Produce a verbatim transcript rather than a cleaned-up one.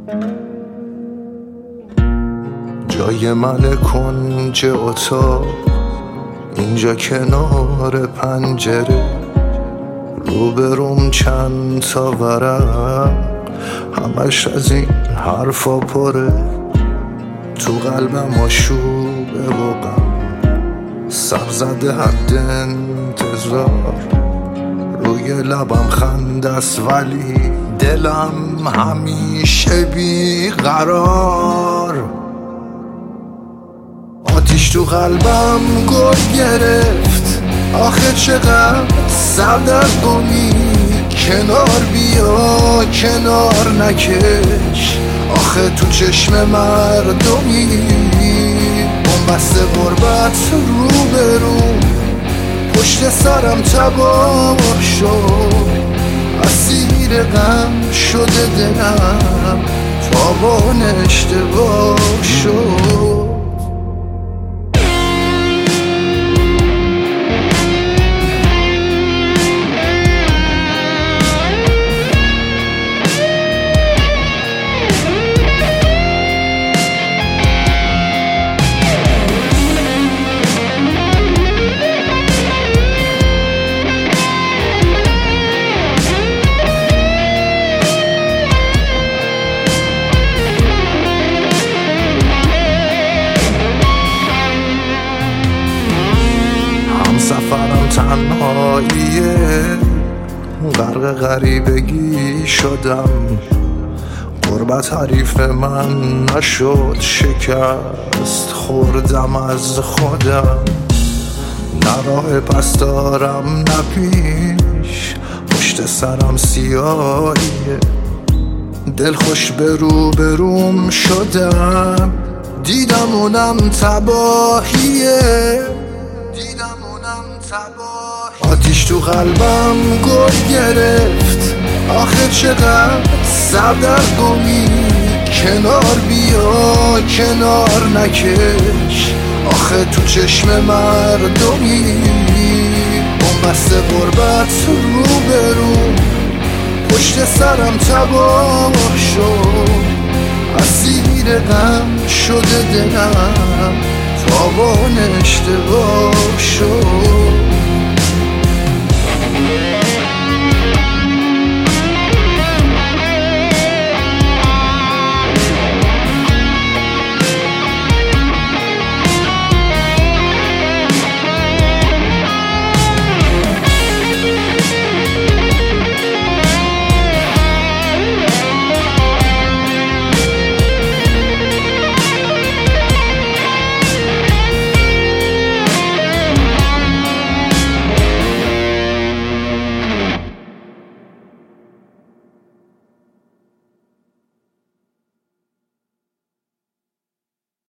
جای من کنج اتاق، اینجا کنار پنجره، روبروم چند تا ورق، همش از این حرفا پره. تو قلبم آشوبه و غم، سر زده حد انتظار، روی لبم خنده است ولی دلم همیشه بی قرار. آتیش تو قلبم گل گرفت، آخه چقدر سردرگمی. کنار بیا کنار نکش، آخه تو چشم مردمی. بنبست غربت رو به رو، پشت سرم تباه شد. اسیر غم شده دلم، تابان اشتباه شد. سفرم تنهاییه، غرق غریبگی شدم. غربت حریف من نشد، شکست خوردم از خودم. نه راه پس دارم نه پیش، پشت سرم سیاهیه. دل خوش به رو به روم شدم، دیدم اونم تباهیه. آتیش تو قلبم گل گرفت، آخه چقدر سردرگمی. کنار بیا کنار نکش، آخه تو چشم مردمی. بنبست غربت رو به رو، پشت سرم تباه شد. اسیر غم شده دلم، تابان اشتباه شد.